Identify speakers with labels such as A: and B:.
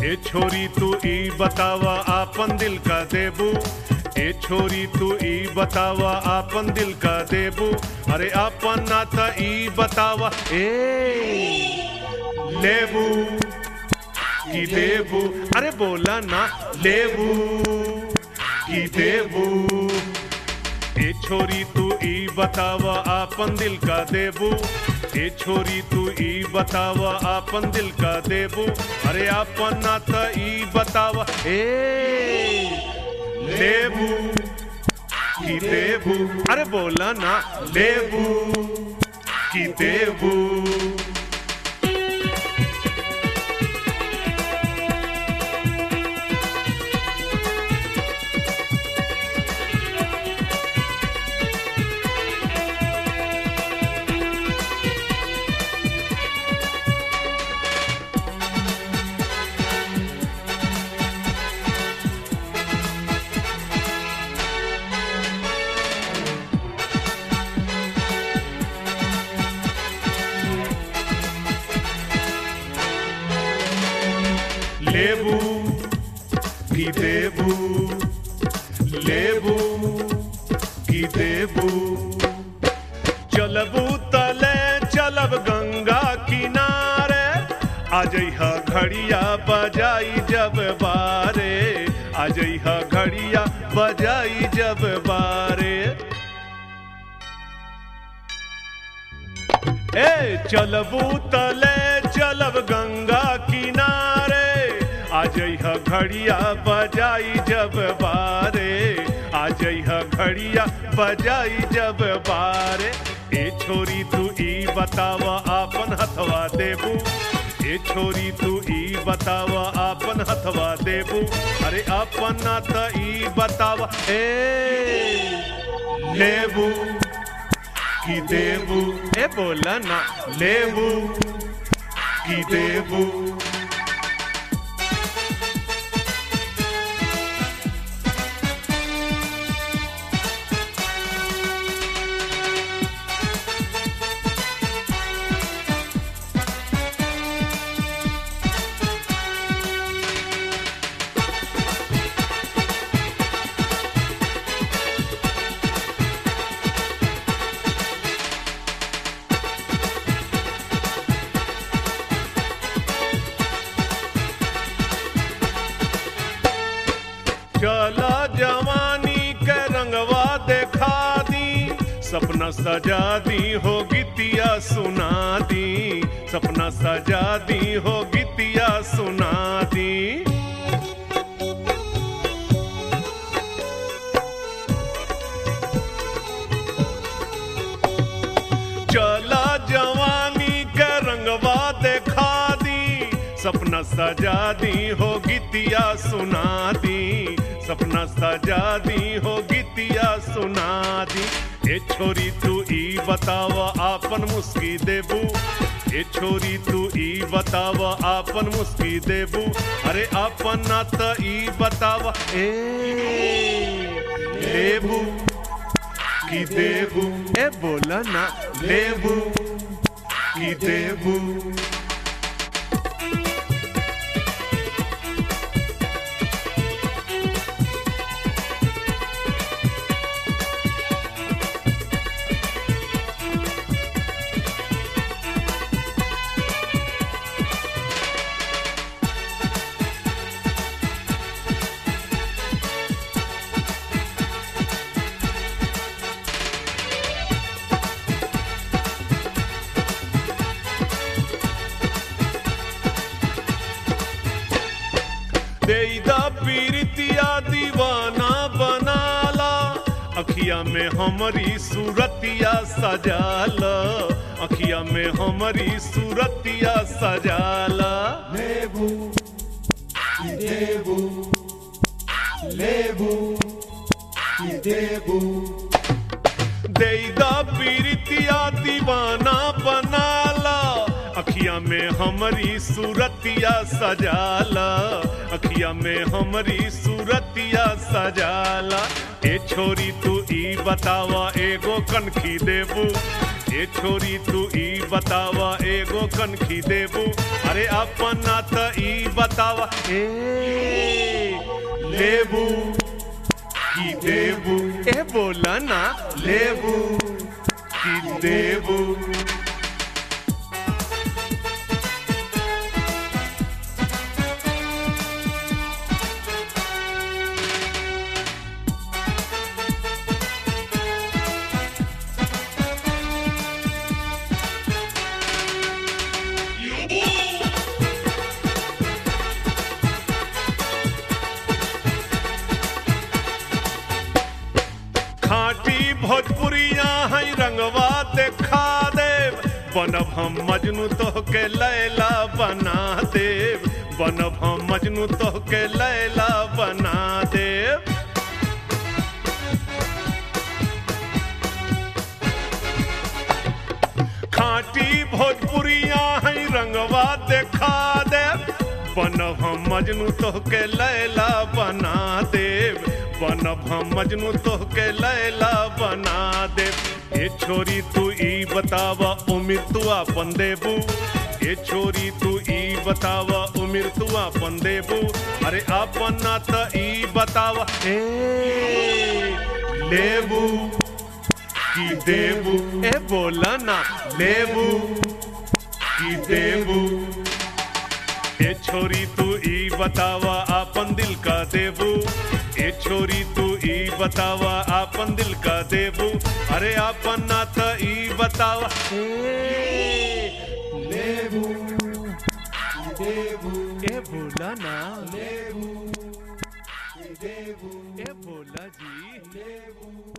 A: ए छोरी तू ई बतावा आपन दिल का देबू। ए छोरी तू ई बतावा आपन दिल का देबू। अरे आपन नाता ई बतावा ए लेबू की देबू। अरे बोला ना लेबू की देबू। ए छोरी तू ई बतावा आपन दिल का देबू। ए छोरी तू ई बतावा आपन दिल का देबू। अरे आपन नाता ई बतावा ए लेबू की देबू। अरे बोला ना लेबू की देबू। लेबू की देबू। लेबू की देबू। चलबू तले चलब गंगा किनारे। आजइहा घड़िया बजाई जब बारे। आजइहा घड़िया बजाई जब बारे। ए चलबू तले चलब गंगा किनारे। आजइहा घड़िया बजाई जब बारे। आजइहा घड़िया बजाई जब बारे। ए छोरी तू ई बतावा आपन हथवा देबू। ए छोरी तू ई बतावा आपन हथवा देबू। अरे आपन नाता ई बतावा ए लेबू की देबू। ए बोला ना लेबू की देबू। चला जवानी के रंगवा देखा दी। सपना सजा दी हो गीतिया सुना दी। सपना सजा दी हो गीतिया सुना दी। चला जवानी के रंगवा देखा दी। सपना सजा दी हो गीतिया सुना दी। सपना सजा दी हो गीतिया सुना दी। ए छोरी तू ई बतावा आपन मुस्की देबू। ए छोरी तू ई बतावा आपन मुस्की देबू। अरे आपन नाता ई बतावा ए लेबू की देबू। ए बोला ना लेबू की देबू। देईदा पीरितिया दीवाना बनाला। अखिया में हमारी सूरतिया सजाला। अखिया में हमारी सूरतिया सजाला।
B: लेबू की देबू। लेबू की देबू।
A: देईदा पीरितिया दीवाना बनाला। अखिया में हमारी सूरतिया सजाला। अखिया में हमारी सूरतिया सजाला। ए छोरी तू ई बतावा एगो कनखी देबू। ए छोरी तू ई बतावा एगो कनखी देबू अरे अपन ना त ई बतावा ए लेबू की देबू ए बोला ना लेबू की देबू खाटी भोजपुरिया है रंगवा देखा देव बनब हम मजनू तोह के लैला बना देव बनब हम मजनू तोह के लैला बना देव खाटी भोजपुरिया है रंगवा देखा देव बनब हम मजनू तोह के लैला बना देव बनब हम मजनू तोह के लैला बना देव ए छोरी तू ई बतावा उमिर तू अपन देबू ए छोरी तू ई बतावा उमिर तू अपन देबू अरे अपन ना त ई बतावा ए लेबू की देबू ए बोला ना लेबू की देबू ए छोरी तू ई बतावा अपन दिल का देबू ए छोरी तू ई बतावा अपन दिल का देबू अरे अपन ना त ई बतावा
B: लेबू की देबू
A: ए बोला ना
B: लेबू की देबू
A: ए बोला जी
B: लेबू